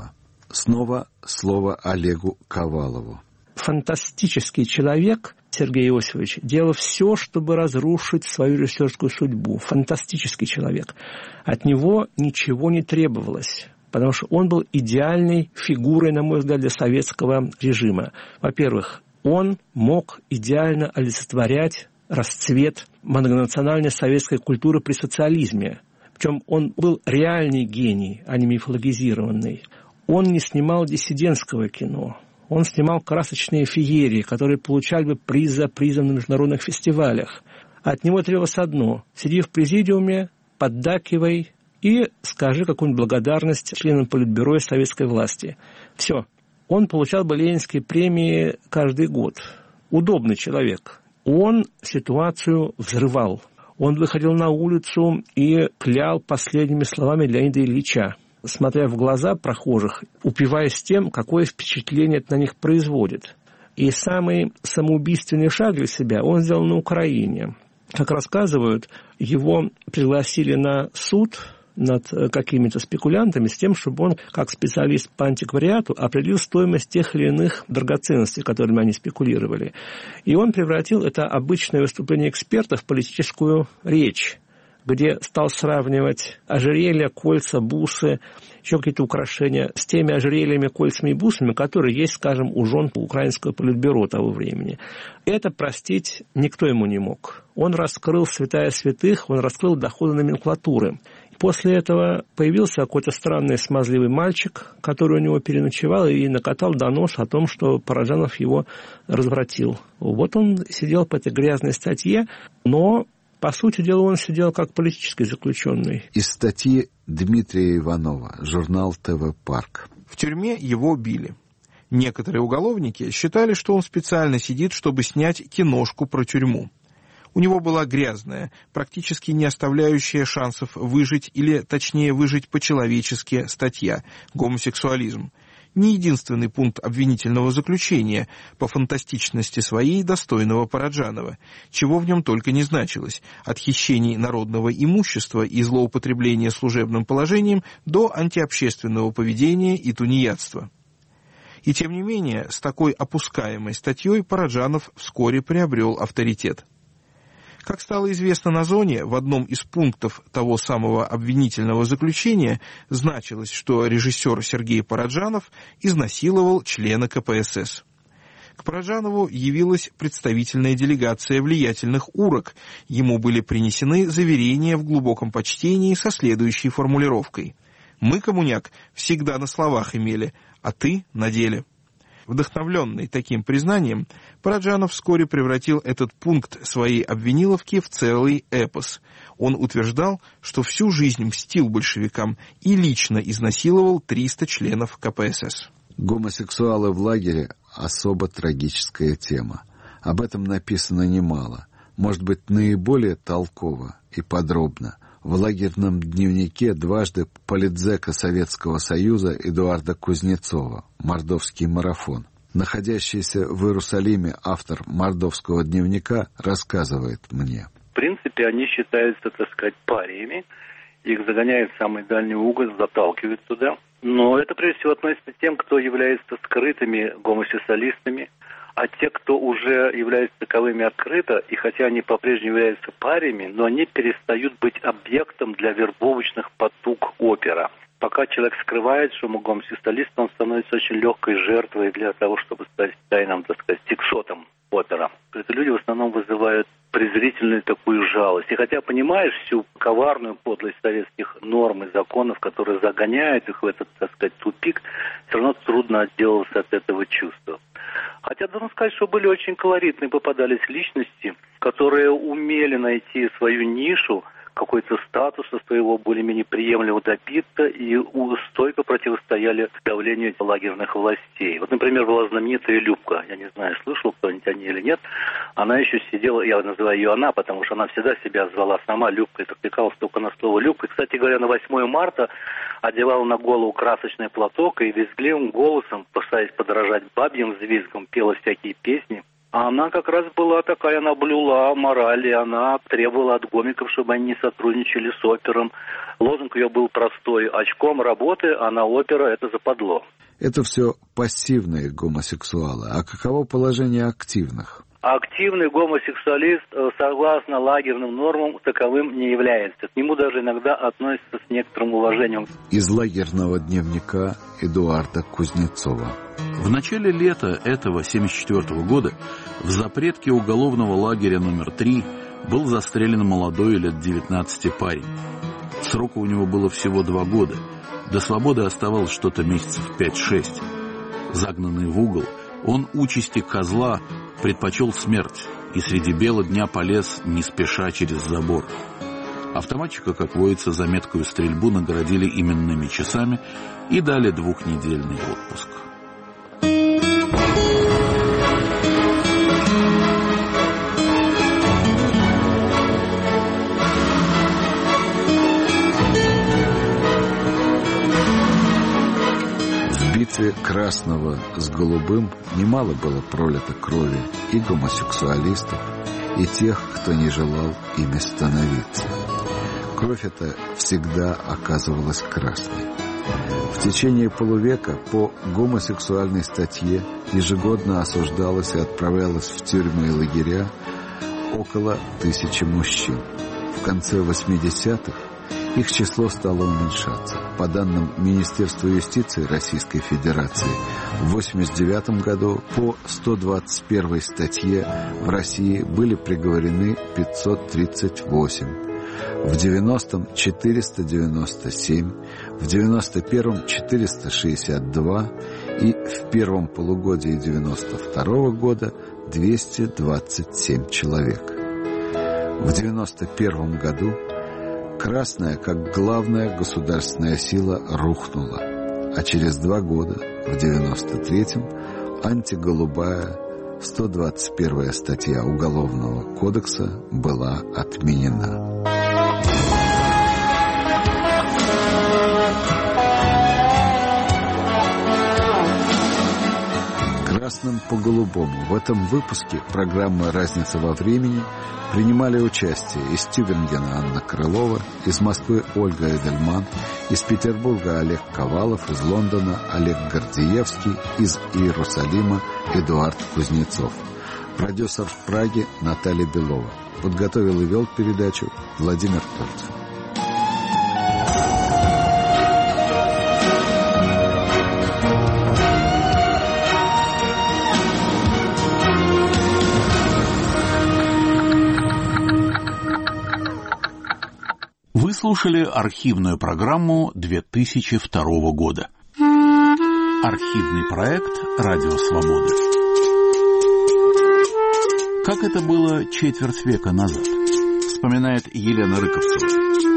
Снова слово Олегу Ковалову. Фантастический человек Сергей Иосифович делал все, чтобы разрушить свою режиссерскую судьбу. Фантастический человек. От него ничего не требовалось, потому что он был идеальной фигурой, на мой взгляд, для советского режима. Во-первых, он мог идеально олицетворять расцвет многонациональной советской культуры при социализме. Причем он был реальный гений, а не мифологизированный. Он не снимал диссидентского кино. Он снимал красочные феерии, которые получали бы приз за призом на международных фестивалях. От него требовалось одно – сиди в президиуме, поддакивай и скажи какую-нибудь благодарность членам Политбюро и советской власти. Все. Он получал бы ленинские премии каждый год. Удобный человек. Он ситуацию взрывал. Он выходил на улицу и клял последними словами Леонида Ильича, смотря в глаза прохожих, упиваясь тем, какое впечатление это на них производит. И самый самоубийственный шаг для себя он сделал на Украине. Как рассказывают, его пригласили на суд над какими-то спекулянтами с тем, чтобы он, как специалист по антиквариату, определил стоимость тех или иных драгоценностей, которыми они спекулировали. И он превратил это обычное выступление эксперта в политическую речь, где стал сравнивать ожерелья, кольца, бусы, еще какие-то украшения с теми ожерельями, кольцами и бусами, которые есть, скажем, у жен украинского политбюро того времени. Это простить никто ему не мог. Он раскрыл святая святых, он раскрыл доходы номенклатуры. После этого появился какой-то странный смазливый мальчик, который у него переночевал и накатал донос о том, что Параджанов его развратил. Вот он сидел по этой грязной статье, но, по сути дела, он сидел как политический заключенный. Из статьи Дмитрия Иванова, журнал ТВ «Парк». В тюрьме его били. Некоторые уголовники считали, что он специально сидит, чтобы снять киношку про тюрьму. У него была грязная, практически не оставляющая шансов выжить, или, точнее, выжить по-человечески статья «Гомосексуализм». Не единственный пункт обвинительного заключения, по фантастичности своей достойного Параджанова, чего в нем только не значилось, от хищений народного имущества и злоупотребления служебным положением до антиобщественного поведения и тунеядства. И тем не менее, с такой опускаемой статьей Параджанов вскоре приобрел авторитет. Как стало известно на зоне, в одном из пунктов того самого обвинительного заключения значилось, что режиссер Сергей Параджанов изнасиловал члена КПСС. К Параджанову явилась представительная делегация влиятельных урок. Ему были принесены заверения в глубоком почтении со следующей формулировкой: «Мы, коммуняк, всегда на словах имели, а ты на деле». Вдохновленный таким признанием, Параджанов вскоре превратил этот пункт своей обвиниловки в целый эпос. Он утверждал, что всю жизнь мстил большевикам и лично изнасиловал 300 членов КПСС. Гомосексуалы в лагере – особо трагическая тема. Об этом написано немало. Может быть, наиболее толково и подробно в лагерном дневнике дважды политзека Советского Союза Эдуарда Кузнецова «Мордовский марафон». Находящийся в Иерусалиме автор мордовского дневника рассказывает мне. В принципе, они считаются, так сказать, париями. Их загоняют в самый дальний угол, заталкивают туда. Но это, прежде всего, относится к тем, кто является скрытыми гомосексуалистами. А те, кто уже являются таковыми открыто, и хотя они по-прежнему являются парями, но они перестают быть объектом для вербовочных потуг опера. Пока человек скрывает, что он гомосексуалист, он становится очень легкой жертвой для того, чтобы стать тайным, так сказать, стикшотом опера. Это люди в основном вызывают презрительную такую жалость. И хотя понимаешь всю коварную подлость советских норм и законов, которые загоняют их в этот, так сказать, тупик, все равно трудно отделаться от этого чувства. Хотя должен сказать, что были очень колоритные, попадались личности, которые умели найти свою нишу, какой-то статуса своего более-менее приемлемо добиться и стойко противостояли давлению лагерных властей. Вот, например, была знаменитая Любка. Я не знаю, слышал кто-нибудь о ней или нет. Она еще сидела, я называю ее она, потому что она всегда себя звала сама Любкой, откликалась только на слово Любка. И, кстати говоря, на 8 марта одевала на голову красочный платок и визгливым голосом, пытаясь подражать бабьим взвизгам, пела всякие песни. Она как раз была такая, она блюла мораль, и она требовала от гомиков, чтобы они не сотрудничали с опером. Лозунг ее был простой: очком работы, а на опера это западло. Это все пассивные гомосексуалы. А каково положение активных? Активный гомосексуалист, согласно лагерным нормам, таковым не является. К нему даже иногда относятся с некоторым уважением. Из лагерного дневника Эдуарда Кузнецова. В начале лета этого 1974 года в запретке уголовного лагеря номер 3 был застрелен молодой лет 19 парень. Срока у него было всего 2 года. До свободы оставалось что-то месяцев 5-6. Загнанный в угол, он участи козла предпочел смерть и среди бела дня полез не спеша через забор. Автоматчика, как водится, за меткую стрельбу наградили именными часами и дали 2-недельный отпуск. В битве красного с голубым немало было пролито крови и гомосексуалистов, и тех, кто не желал ими становиться. Кровь эта всегда оказывалась красной. В течение полувека по гомосексуальной статье ежегодно осуждалось и отправлялось в тюрьмы и лагеря около 1000 мужчин. В конце 80-х их число стало уменьшаться. По данным Министерства юстиции Российской Федерации, в 1989 году по 121 статье в России были приговорены 538, в 90-м 497, в 91-м 462 и в первом полугодии 92 года 227 человек. В 91 году красная, как главная государственная сила, рухнула, а через 2 года, в 93-м, антиголубая 121 статья Уголовного кодекса была отменена. Красным по голубому. В этом выпуске программы «Разница во времени» принимали участие из Тюбингена Анна Крылова, из Москвы Ольга Эдельман, из Петербурга Олег Ковалов, из Лондона Олег Гордеевский, из Иерусалима Эдуард Кузнецов. Продюсер в Праге Наталья Белова. Подготовил и вел передачу Владимир Тольцев. Вы слушали архивную программу 2002 года. Архивный проект «Радио Свобода». Как это было четверть века назад, вспоминает Елена Рыковцева.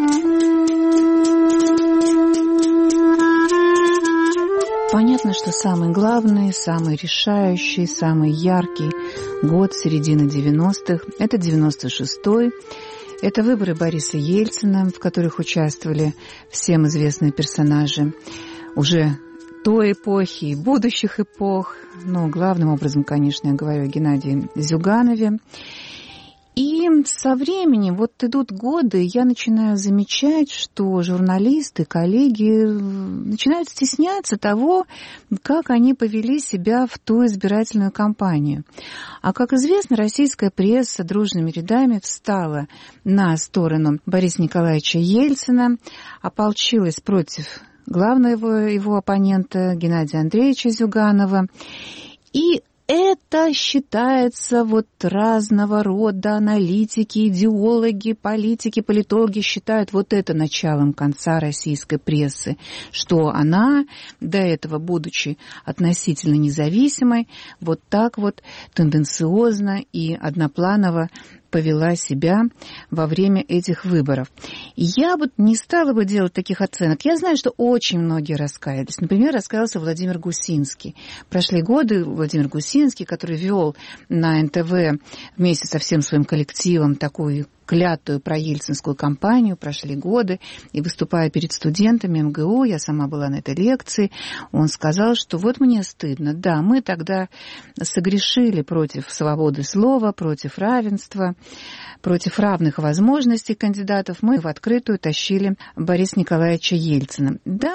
Понятно, что самый главный, самый решающий, самый яркий год середины 90-х – это 96-й. Это выборы Бориса Ельцина, в которых участвовали всем известные персонажи уже той эпохи и будущих эпох. Но главным образом, конечно, я говорю о Геннадии Зюганове. И со временем, вот идут годы, я начинаю замечать, что журналисты, коллеги начинают стесняться того, как они повели себя в ту избирательную кампанию. А, как известно, российская пресса дружными рядами встала на сторону Бориса Николаевича Ельцина, ополчилась против главного его оппонента Геннадия Андреевича Зюганова. И это считается вот разного рода аналитики, идеологи, политики, политологи считают вот это началом конца российской прессы, что она, до этого будучи относительно независимой, вот так вот тенденциозно и однопланово повела себя во время этих выборов. Я вот не стала бы делать таких оценок. Я знаю, что очень многие раскаялись. Например, раскаялся Владимир Гусинский. Прошли годы, Владимир Гусинский, который вел на НТВ вместе со всем своим коллективом такую клятую проельцинскую кампанию, прошли годы, и выступая перед студентами МГУ, я сама была на этой лекции, он сказал, что вот мне стыдно, да, мы тогда согрешили против свободы слова, против равенства, против равных возможностей кандидатов, мы в открытую тащили Бориса Николаевича Ельцина. Да,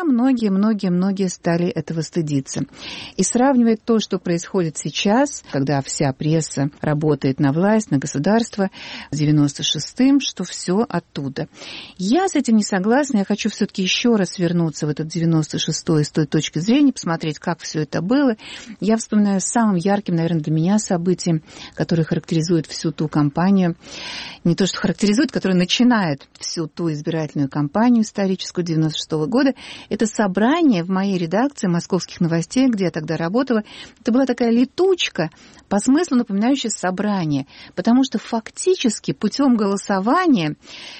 многие стали этого стыдиться. И сравнивать то, что происходит сейчас, когда вся пресса работает на власть, на государство, с 96-м, что все оттуда. Я с этим не согласна, я хочу все-таки еще раз вернуться в этот 96-й с той точки зрения, посмотреть, как все это было. Я вспоминаю самым ярким, наверное, для меня событием, которое характеризует всю ту кампанию, не то, что характеризует, которое начинает всю ту избирательную кампанию историческую 96-го года, это собрание в моей редакции «Московских новостей», где я тогда работала. Это была такая летучка, по смыслу напоминающая собрание, потому что фактически путем голосования,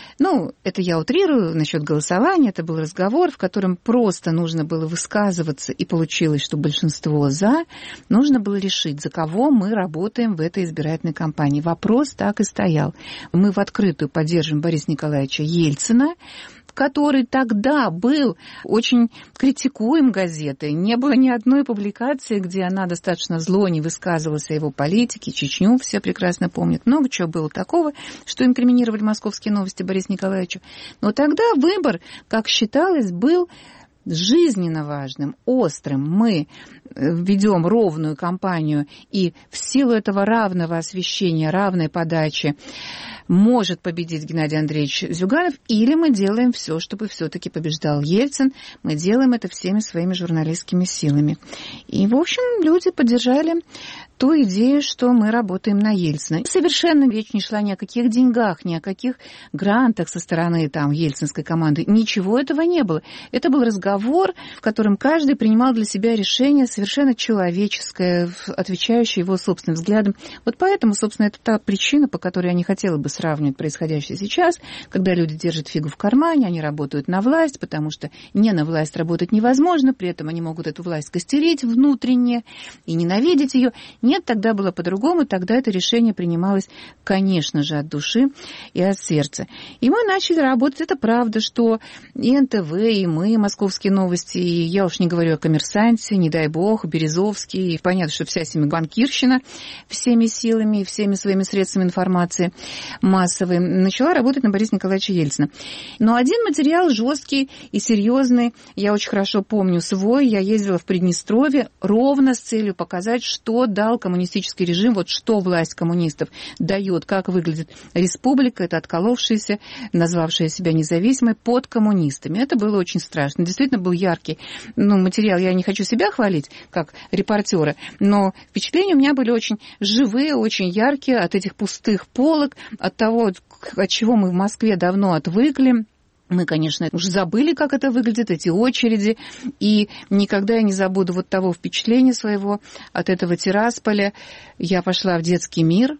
это я утрирую насчет голосования, это был разговор, в котором просто нужно было высказываться, и получилось, что большинство «за», нужно было решить, за кого мы работаем в этой избирательной кампании. Вопрос так и стоял. Мы в открытую поддержим Бориса Николаевича Ельцина, который тогда был очень критикуем газетой. Не было ни одной публикации, где она достаточно зло не высказывалась о его политике. Чечню все прекрасно помнят. Много чего было такого, что инкриминировали «Московские новости» Борису Николаевичу. Но тогда выбор, как считалось, был жизненно важным, острым. Мы ведем ровную кампанию, и в силу этого равного освещения, равной подачи может победить Геннадий Андреевич Зюганов, или мы делаем все, чтобы все-таки побеждал Ельцин. Мы делаем это всеми своими журналистскими силами. И, в общем, люди поддержали ту идею, что мы работаем на Ельцина. Совершенно речь не шла ни о каких деньгах, ни о каких грантах со стороны ельцинской команды. Ничего этого не было. Это был разговор, в котором каждый принимал для себя решение совершенно человеческое, отвечающее его собственным взглядам. Вот поэтому, собственно, это та причина, по которой я не хотела бы сравнивать происходящее сейчас, когда люди держат фигу в кармане, они работают на власть, потому что не на власть работать невозможно, при этом они могут эту власть костерить внутренне и ненавидеть ее. Нет, тогда было по-другому, тогда это решение принималось, конечно же, от души и от сердца. И мы начали работать, это правда, что и НТВ, и мы, «Московские новости», и я уж не говорю о «Коммерсанте», не дай бог, Березовский, и понятно, что вся семибанкирщина всеми силами и всеми своими средствами информации массовой начала работать на Бориса Николаевича Ельцина. Но один материал жесткий и серьезный, я очень хорошо помню свой, я ездила в Приднестровье ровно с целью показать, что дал коммунистический режим, вот что власть коммунистов дает, как выглядит республика, это отколовшаяся, назвавшая себя независимой, под коммунистами. Это было очень страшно. Действительно был яркий материал. Я не хочу себя хвалить, как репортера, но впечатления у меня были очень живые, очень яркие от этих пустых полок, от того, от чего мы в Москве давно отвыкли. Мы, конечно, уже забыли, как это выглядит, эти очереди, и никогда я не забуду вот того впечатления своего от этого Тирасполя. Я пошла в детский мир,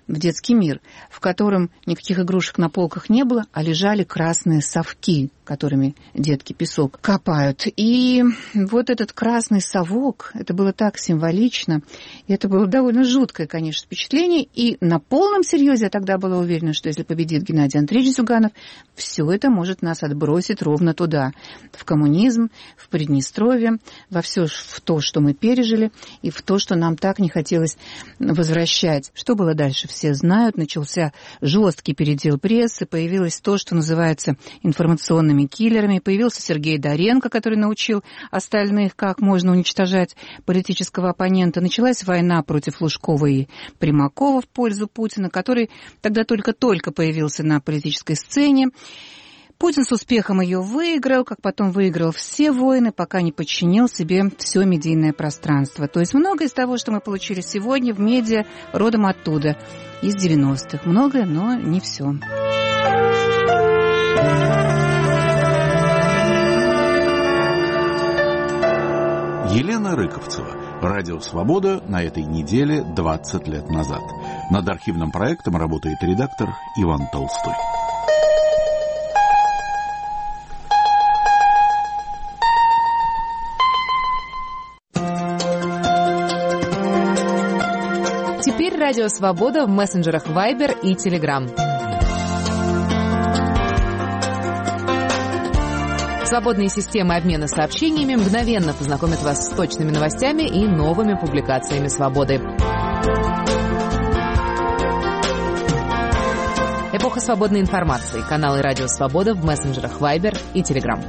в котором никаких игрушек на полках не было, а лежали красные совки, которыми детки песок копают. И вот этот красный совок, это было так символично, и это было довольно жуткое, конечно, впечатление. И на полном серьезе я тогда была уверена, что если победит Геннадий Андреевич Зюганов, все это может нас отбросить ровно туда, в коммунизм, в Приднестровье, во все в то, что мы пережили, и в то, что нам так не хотелось возвращать. Что было дальше, все знают. Начался жесткий передел прессы, появилось то, что называется информационными киллерами. Появился Сергей Доренко, который научил остальных, как можно уничтожать политического оппонента. Началась война против Лужкова и Примакова в пользу Путина, который тогда только-только появился на политической сцене. Путин с успехом ее выиграл, как потом выиграл все войны, пока не подчинил себе все медийное пространство. То есть многое из того, что мы получили сегодня в медиа, родом оттуда, из 90-х. Многое, но не все. Елена Рыковцева. Радио «Свобода» на этой неделе 20 лет назад. Над архивным проектом работает редактор Иван Толстой. Теперь Радио «Свобода» в мессенджерах Viber и Telegram. Свободные системы обмена сообщениями мгновенно познакомят вас с точными новостями и новыми публикациями «Свободы». Эпоха свободной информации. Каналы «Радио Свобода» в мессенджерах Viber и Telegram.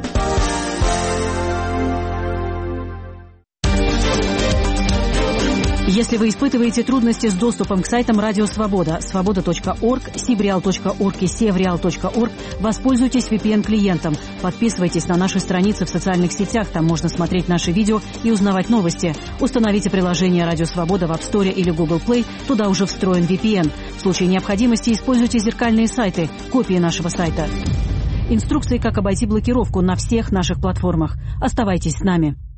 Если вы испытываете трудности с доступом к сайтам Радио Свобода, свобода.орг, sibreal.org и sevreal.org, воспользуйтесь VPN-клиентом. Подписывайтесь на наши страницы в социальных сетях, там можно смотреть наши видео и узнавать новости. Установите приложение Радио Свобода в App Store или Google Play, туда уже встроен VPN. В случае необходимости используйте зеркальные сайты, копии нашего сайта. Инструкции, как обойти блокировку на всех наших платформах. Оставайтесь с нами.